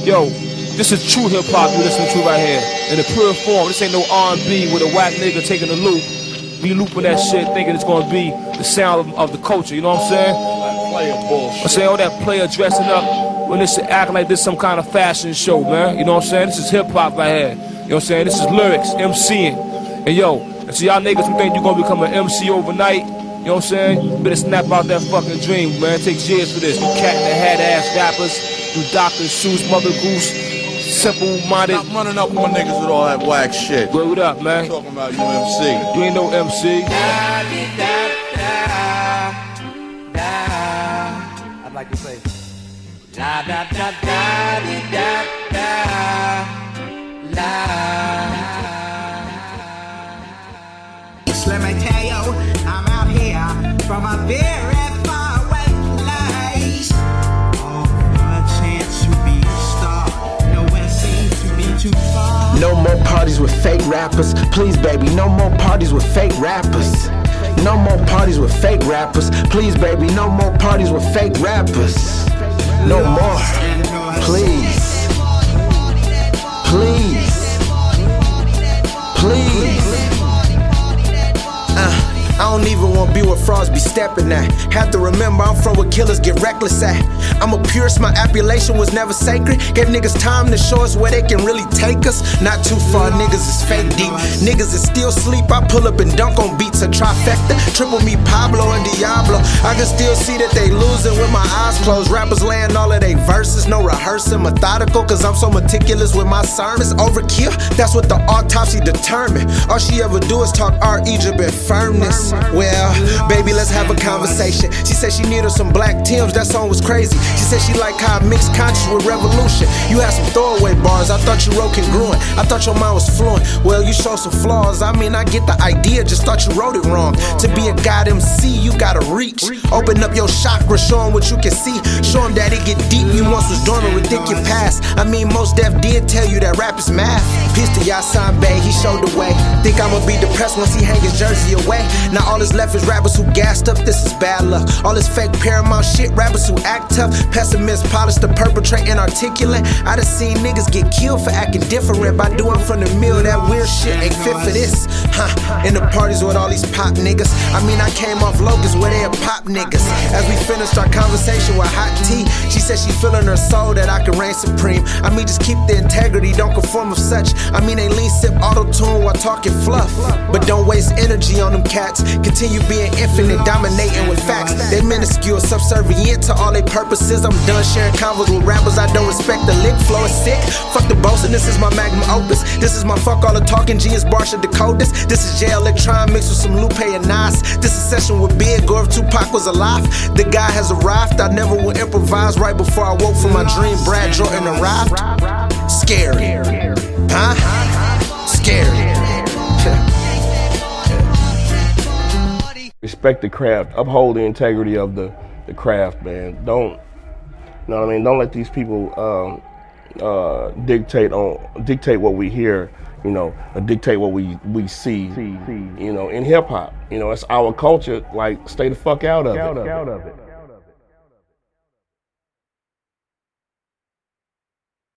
Yo, this is true hip hop you listening to right here. In the pure form. This ain't no R&B with a whack nigga taking a loop. Me looping that shit thinking it's gonna be the sound of the culture, you know what I'm saying? Player bullshit. I'm saying all that player dressing up when this shit acting like this some kind of fashion show, man. You know what I'm saying? This is hip hop right here. You know what I'm saying? This is lyrics, MCing. And yo, and so y'all niggas who think you gonna become an MC overnight, you know what I'm saying? You better snap out that fucking dream, man. It takes years for this. You cat in the hat ass rappers, you Dr. Seuss, Mother Goose, simple-minded. Stop running up on niggas with all that whack shit. Word up, man. I'm talking about you MC. You ain't no MC. I'd like to say la da da da di da da la. Let me tell you, I'm out here from a very far away place. All for a chance to be a star. Nowhere seems to be too far. No more parties with fake rappers. Please, baby, no more parties with fake rappers. No more parties with fake rappers. Please, baby, no more parties with fake rappers. No more. Please. Please. Please. I don't even want to be where frauds be stepping at. Have to remember I'm from where killers get reckless at. I'm a purist, my appellation was never sacred. Gave niggas time to show us where they can really take us. Not too far, niggas is fake deep. Niggas is still sleep, I pull up and dunk on beats, a trifecta. Triple me Pablo and Diablo. I can still see that they losing with my eyes closed. Rappers laying all of they verses, no rehearsing, methodical. Cause I'm so meticulous with my sermons. Overkill, that's what the autopsy determined. All she ever do is talk art, Egypt, and firmness. Well, baby, let's have a conversation. She said she needed some black Timbs, that song was crazy. She said she liked how I mixed conscious with revolution. You had some throwaway bars, I thought you wrote congruent. I thought your mind was fluent, well, you show some flaws. I mean, I get the idea, just thought you wrote it wrong. To be a god MC, you gotta reach. Open up your chakra, show them what you can see. Show them that it get deep, you once was dormant, rethink your past. I mean, most Def did tell you that rap is math. Peace to Yasan Bey, he showed the way. Think I'ma be depressed once he hang his jersey away. Now all that's left is rappers who gassed up, this is bad luck. All this fake Paramount shit, rappers who act tough. Pessimists, polished to perpetrate inarticulate. I done seen niggas get killed for acting different. By doing from the mill, that weird shit ain't fit for this. In the parties with all these pop niggas. I mean, I came off Locust where they are pop niggas. As we finished our conversation with Hot T, she said she feeling her soul that I can reign supreme. I mean, just keep the integrity, don't conform of such. I mean, they lean, sip, auto-tune while talking fluff. But don't waste energy on them cats. Continue being infinite, dominating with facts. They minuscule, subservient to all their purposes. I'm done sharing convos with rappers I don't respect. The lick flow is sick. Fuck the boss, and this is my magnum opus. This is my fuck all the talking, Genius Barsha Dakotas. This is J Electron mixed with some Lupe and Nas. This is session with Big, or if Tupac was alive. The guy has arrived. I never would improvise right before I woke from my dream. Brad Jordan arrived. Scary. Huh? Scary. Respect the craft, uphold the integrity of the craft, man. Don't, you know what I mean? Don't let these people dictate what we hear, you know, or dictate what we see, you know, in hip hop. You know, it's our culture. Like, stay the fuck out of it.